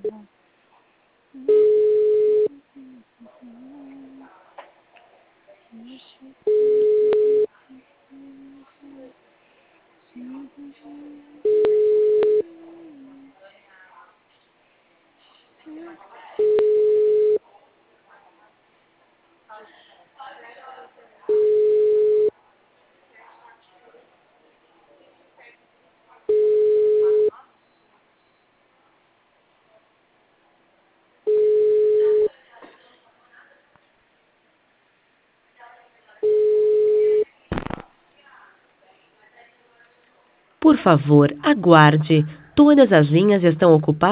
Por favor, aguarde. Todas as linhas estão ocupadas.